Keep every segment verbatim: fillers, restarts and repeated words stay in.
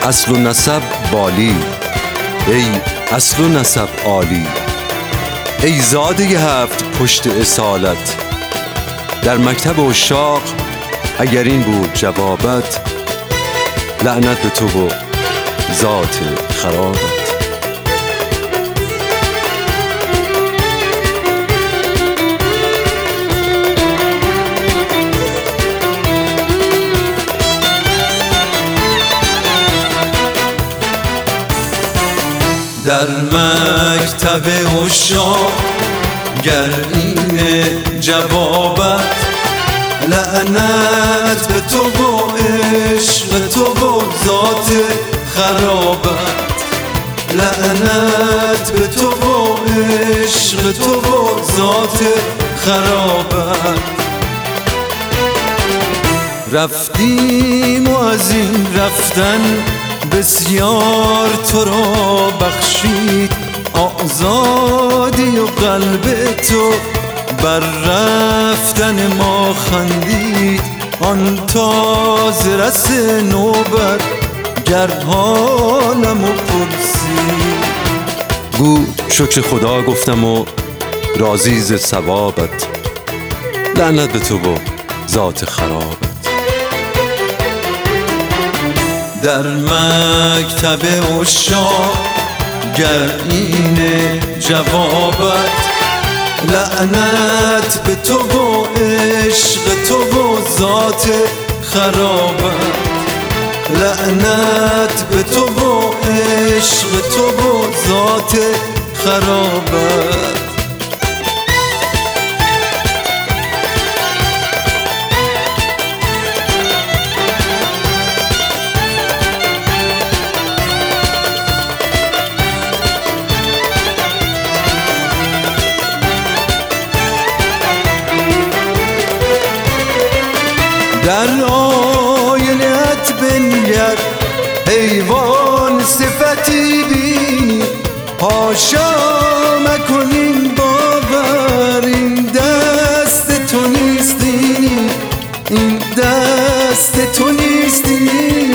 اصل و نسب بالی، ای اصل و نسب عالی، ای زاده هفت پشت اصالت. در مکتب عشاق اگر این بود جوابت، لعنت به تو و ذات خرابت. در مکتب عشاق گر این جوابت، لعنت به تو و عشق تو و ذات خرابت. لعنت به تو و عشق تو و ذات خرابت. رفتیم و از این رفتن بسیار تو را بخشید، آزادی و قلب تو بر رفتن ما خندید. آن تازه رس نوبت گر حالمو پرسید، گو شکر خدا گفتم و راضی ز ثوابت. لعنت به تو و ذات خرابت. در مکتب عشاق گر این جوابت، لعنت به تو و عشق تو و ذات خرابت. لعنت به تو و عشق تو و ذات خرابت. در آینت بنگر حیوان صفتی بینی، حاشا مکن این باور این دست تو نیستی، این دست تو نیستی.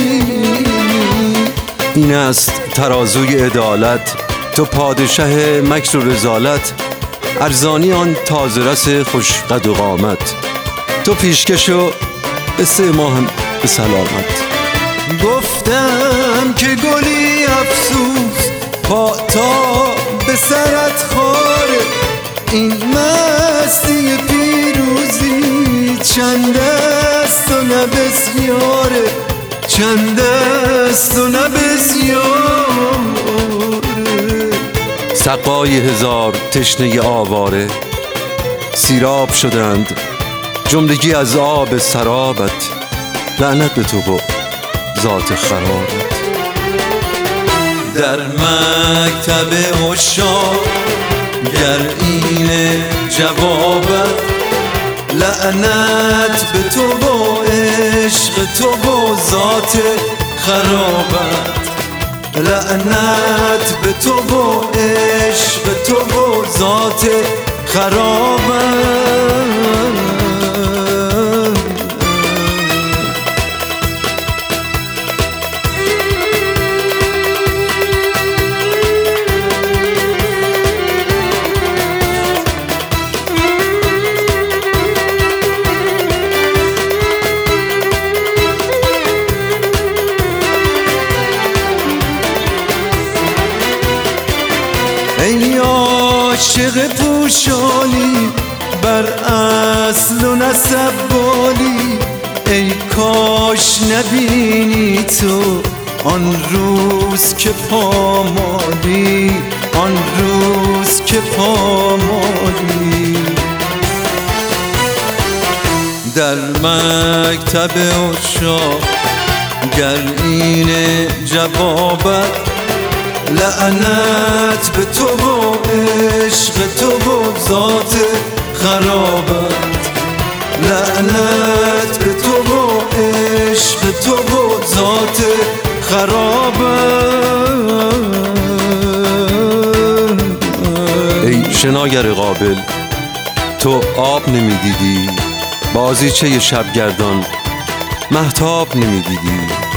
این است ترازوی عدالت، تو پادشه مکر و رذالت. ارزانی آن تازه رس خوش قد و قامت، تو پیشکش و قصه ما هم به سلامت. گفتم که گلی افسوس پا تا به سرت خاره، این مستی پیروزی چند است و نه بسیاره، چند است و نه بسیاره. سقای هزار تشنه آواره، سیراب شدند جملگی از آب سرابت. لعنت به تو و ذات خرابت. در مکتب عشاق گر این جوابت، لعنت به تو و عشق تو و ذات خرابت. لعنت به تو و عشق تو و ذات خرابت. ای عاشق پوشالی بر اصل و نسب بالی، ای کاش نبینی تو آن روز که پامالی، آن روز که پامالی. در مکتب عشاق گر این جوابت، لعنت به تو و عشق تو و ذات خرابت. لعنت به تو و عشق تو و ذات خرابت. ای شناگر قابل، تو آب نمیدیدی، بازیچه شبگردان مهتاب نمیدیدی.